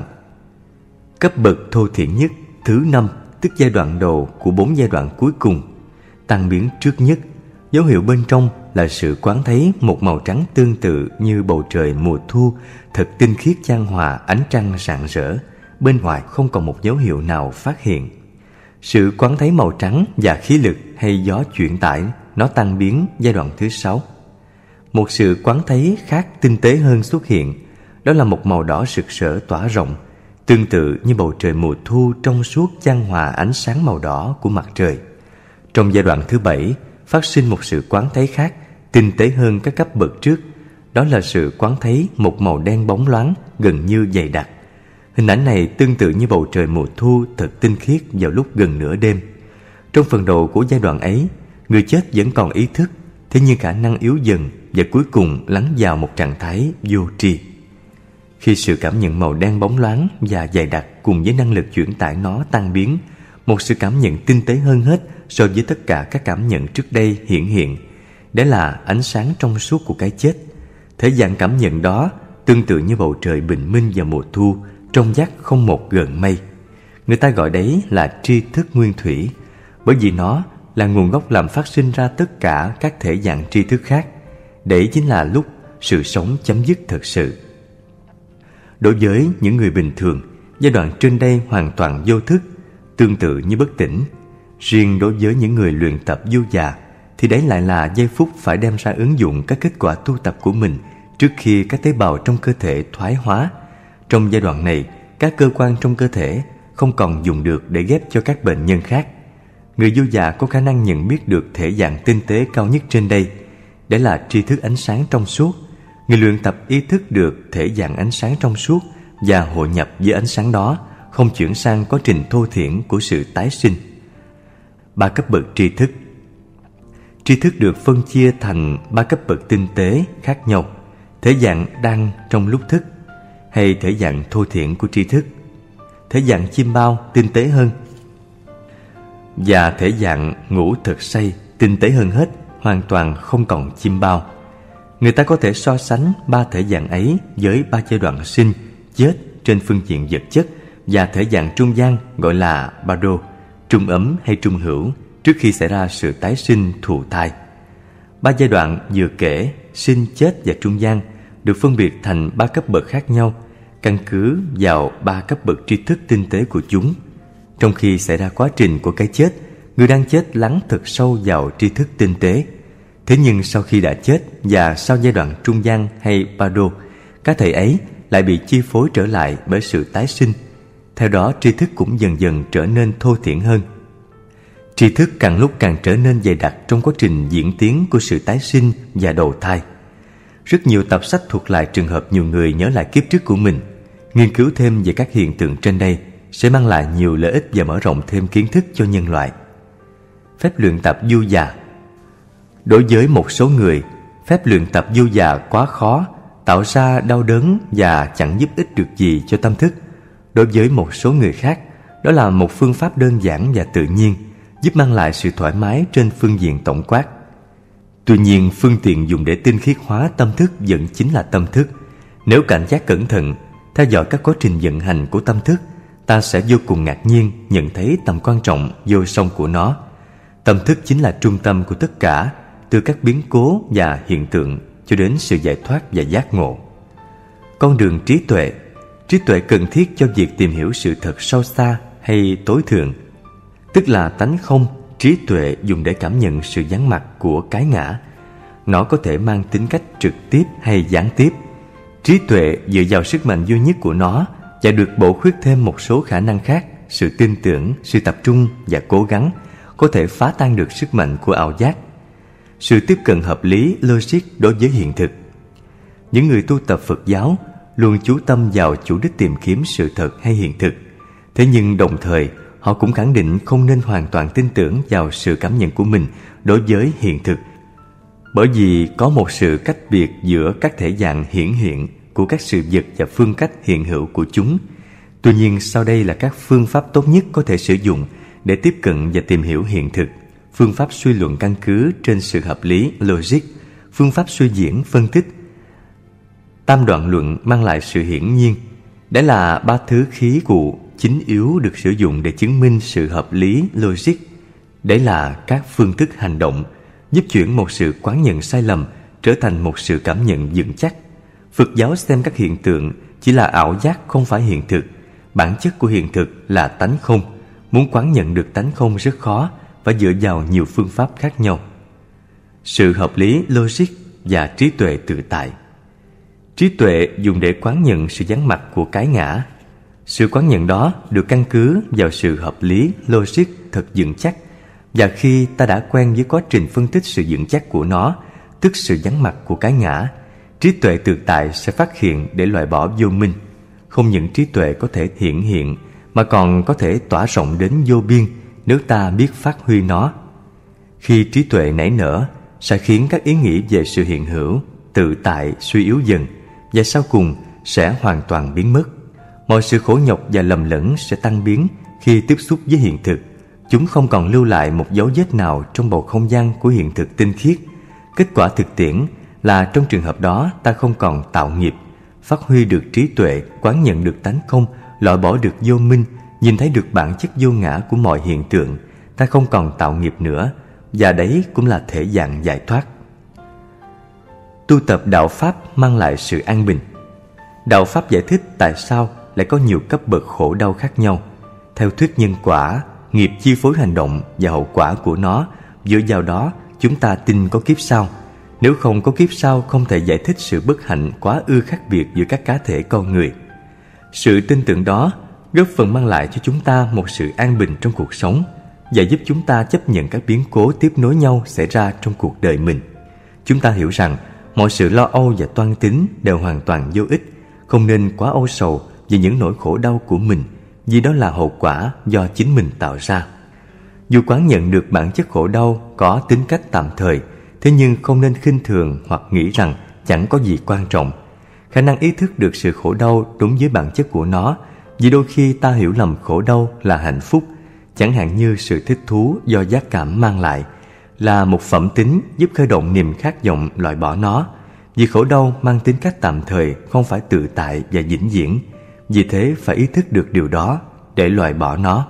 Cấp bậc thô thiển nhất, thứ năm, tức giai đoạn đầu của bốn giai đoạn cuối cùng. Tan biến trước nhất, dấu hiệu bên trong là sự quán thấy một màu trắng tương tự như bầu trời mùa thu, thật tinh khiết chan hòa, ánh trăng rạng rỡ. Bên ngoài không còn một dấu hiệu nào phát hiện. Sự quán thấy màu trắng và khí lực hay gió chuyển tải, nó tan biến giai đoạn thứ sáu. Một sự quán thấy khác tinh tế hơn xuất hiện, đó là một màu đỏ rực rỡ tỏa rộng, tương tự như bầu trời mùa thu trong suốt chan hòa ánh sáng màu đỏ của mặt trời. Trong giai đoạn thứ bảy, phát sinh một sự quán thấy khác, tinh tế hơn các cấp bậc trước, đó là sự quán thấy một màu đen bóng loáng gần như dày đặc. Hình ảnh này tương tự như bầu trời mùa thu thật tinh khiết vào lúc gần nửa đêm. Trong phần đầu của giai đoạn ấy, người chết vẫn còn ý thức, thế nhưng khả năng yếu dần và cuối cùng lắng vào một trạng thái vô tri. Khi sự cảm nhận màu đen bóng loáng và dày đặc cùng với năng lực chuyển tải nó tan biến, một sự cảm nhận tinh tế hơn hết so với tất cả các cảm nhận trước đây hiển hiện. Đó là ánh sáng trong suốt của cái chết. Thể dạng cảm nhận đó tương tự như bầu trời bình minh vào mùa thu, trong vắt không một gợn mây. Người ta gọi đấy là tri thức nguyên thủy, bởi vì nó là nguồn gốc làm phát sinh ra tất cả các thể dạng tri thức khác. Đấy chính là lúc sự sống chấm dứt thật sự. Đối với những người bình thường, giai đoạn trên đây hoàn toàn vô thức, tương tự như bất tỉnh. Riêng đối với những người luyện tập du già, thì đấy lại là giây phút phải đem ra ứng dụng các kết quả tu tập của mình trước khi các tế bào trong cơ thể thoái hóa. Trong giai đoạn này, các cơ quan trong cơ thể không còn dùng được để ghép cho các bệnh nhân khác. Người du già có khả năng nhận biết được thể dạng tinh tế cao nhất trên đây, đó là tri thức ánh sáng trong suốt. Người luyện tập ý thức được thể dạng ánh sáng trong suốt và hội nhập với ánh sáng đó, không chuyển sang quá trình thô thiển của sự tái sinh. Ba cấp bậc tri thức. Tri thức được phân chia thành ba cấp bậc tinh tế khác nhau: thể dạng đang trong lúc thức, hay thể dạng thô thiển của tri thức; thể dạng chim bao tinh tế hơn; và thể dạng ngủ thật say tinh tế hơn hết, hoàn toàn không còn chim bao. Người ta có thể so sánh ba thể dạng ấy với ba giai đoạn sinh, chết trên phương diện vật chất và thể dạng trung gian gọi là Bado, trung ấm hay trung hữu, trước khi xảy ra sự tái sinh thụ thai. Ba giai đoạn vừa kể, sinh, chết và trung gian, được phân biệt thành ba cấp bậc khác nhau, căn cứ vào ba cấp bậc tri thức tinh tế của chúng. Trong khi xảy ra quá trình của cái chết, người đang chết lắng thật sâu vào tri thức tinh tế. Thế nhưng sau khi đã chết và sau giai đoạn trung gian hay Bado, các thể ấy lại bị chi phối trở lại bởi sự tái sinh. Theo đó, tri thức cũng dần dần trở nên thô thiển hơn. Tri thức càng lúc càng trở nên dày đặc trong quá trình diễn tiến của sự tái sinh và đầu thai. Rất nhiều tập sách thuật lại trường hợp nhiều người nhớ lại kiếp trước của mình. Nghiên cứu thêm về các hiện tượng trên đây sẽ mang lại nhiều lợi ích và mở rộng thêm kiến thức cho nhân loại. Phép luyện tập du già. Đối với một số người, phép luyện tập du già quá khó, tạo ra đau đớn và chẳng giúp ích được gì cho tâm thức. Đối với một số người khác, đó là một phương pháp đơn giản và tự nhiên, giúp mang lại sự thoải mái trên phương diện tổng quát. Tuy nhiên, phương tiện dùng để tinh khiết hóa tâm thức vẫn chính là tâm thức. Nếu cảnh giác cẩn thận, theo dõi các quá trình vận hành của tâm thức, ta sẽ vô cùng ngạc nhiên nhận thấy tầm quan trọng vô song của nó. Tâm thức chính là trung tâm của tất cả, từ các biến cố và hiện tượng cho đến sự giải thoát và giác ngộ. Con đường trí tuệ. Trí tuệ cần thiết cho việc tìm hiểu sự thật sâu xa hay tối thượng, tức là tánh không. Trí tuệ dùng để cảm nhận sự vắng mặt của cái ngã. Nó có thể mang tính cách trực tiếp hay gián tiếp. Trí tuệ dựa vào sức mạnh duy nhất của nó và được bổ khuyết thêm một số khả năng khác, sự tin tưởng, sự tập trung và cố gắng, có thể phá tan được sức mạnh của ảo giác. Sự tiếp cận hợp lý, logic đối với hiện thực. Những người tu tập Phật giáo luôn chú tâm vào chủ đích tìm kiếm sự thật hay hiện thực. Thế nhưng đồng thời, họ cũng khẳng định không nên hoàn toàn tin tưởng vào sự cảm nhận của mình đối với hiện thực, bởi vì có một sự cách biệt giữa các thể dạng hiển hiện của các sự vật và phương cách hiện hữu của chúng. Tuy nhiên, sau đây là các phương pháp tốt nhất có thể sử dụng để tiếp cận và tìm hiểu hiện thực. Phương pháp suy luận căn cứ trên sự hợp lý, logic. Phương pháp suy diễn, phân tích. Tam đoạn luận mang lại sự hiển nhiên. Đấy là ba thứ khí cụ chính yếu được sử dụng để chứng minh sự hợp lý, logic. Đấy là các phương thức hành động, giúp chuyển một sự quán nhận sai lầm trở thành một sự cảm nhận vững chắc. Phật giáo xem các hiện tượng chỉ là ảo giác, không phải hiện thực. Bản chất của hiện thực là tánh không. Muốn quán nhận được tánh không rất khó, phải dựa vào nhiều phương pháp khác nhau. Sự hợp lý, logic và trí tuệ tự tại. Trí tuệ dùng để quán nhận sự vắng mặt của cái ngã. Sự quán nhận đó được căn cứ vào sự hợp lý, logic thật vững chắc. Và khi ta đã quen với quá trình phân tích sự vững chắc của nó, tức sự vắng mặt của cái ngã, trí tuệ tự tại sẽ phát hiện để loại bỏ vô minh. Không những trí tuệ có thể hiển hiện, mà còn có thể tỏa rộng đến vô biên nếu ta biết phát huy nó. Khi trí tuệ nảy nở, sẽ khiến các ý nghĩ về sự hiện hữu, tự tại suy yếu dần, và sau cùng sẽ hoàn toàn biến mất. Mọi sự khổ nhọc và lầm lẫn sẽ tan biến khi tiếp xúc với hiện thực. Chúng không còn lưu lại một dấu vết nào trong bầu không gian của hiện thực tinh khiết. Kết quả thực tiễn là trong trường hợp đó ta không còn tạo nghiệp, phát huy được trí tuệ, quán nhận được tánh không, loại bỏ được vô minh, nhìn thấy được bản chất vô ngã của mọi hiện tượng. Ta không còn tạo nghiệp nữa, và đấy cũng là thể dạng giải thoát. Tu tập đạo Pháp mang lại sự an bình. Đạo Pháp giải thích tại sao lại có nhiều cấp bậc khổ đau khác nhau. Theo thuyết nhân quả, nghiệp chi phối hành động và hậu quả của nó. Dựa vào đó, chúng ta tin có kiếp sau. Nếu không có kiếp sau, không thể giải thích sự bất hạnh quá ư khác biệt giữa các cá thể con người. Sự tin tưởng đó góp phần mang lại cho chúng ta một sự an bình trong cuộc sống và giúp chúng ta chấp nhận các biến cố tiếp nối nhau xảy ra trong cuộc đời mình. Chúng ta hiểu rằng mọi sự lo âu và toan tính đều hoàn toàn vô ích, không nên quá âu sầu về những nỗi khổ đau của mình, vì đó là hậu quả do chính mình tạo ra. Dù quán nhận được bản chất khổ đau có tính cách tạm thời, thế nhưng không nên khinh thường hoặc nghĩ rằng chẳng có gì quan trọng. Khả năng ý thức được sự khổ đau đúng với bản chất của nó, vì đôi khi ta hiểu lầm khổ đau là hạnh phúc, chẳng hạn như sự thích thú do giác cảm mang lại, là một phẩm tính giúp khởi động niềm khát vọng loại bỏ nó. Vì khổ đau mang tính cách tạm thời, không phải tự tại và vĩnh viễn. Vì thế phải ý thức được điều đó để loại bỏ nó.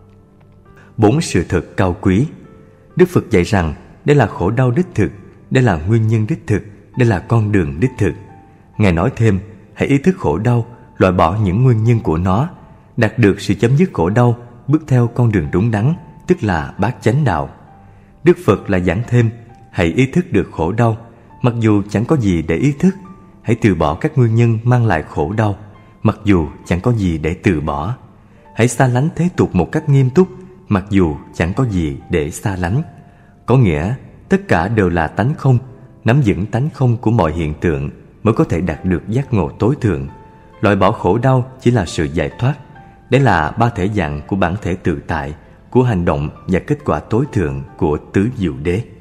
Bốn sự thật cao quý. Đức Phật dạy rằng đây là khổ đau đích thực, đây là nguyên nhân đích thực, đây là con đường đích thực. Ngài nói thêm, hãy ý thức khổ đau, loại bỏ những nguyên nhân của nó, đạt được sự chấm dứt khổ đau, bước theo con đường đúng đắn, tức là bát chánh đạo. Đức Phật lại giảng thêm, hãy ý thức được khổ đau, mặc dù chẳng có gì để ý thức. Hãy từ bỏ các nguyên nhân mang lại khổ đau, mặc dù chẳng có gì để từ bỏ. Hãy xa lánh thế tục một cách nghiêm túc, mặc dù chẳng có gì để xa lánh. Có nghĩa, tất cả đều là tánh không. Nắm vững tánh không của mọi hiện tượng mới có thể đạt được giác ngộ tối thượng. Loại bỏ khổ đau chỉ là sự giải thoát. Đấy là ba thể dạng của bản thể tự tại, của hành động và kết quả tối thượng của tứ diệu đế.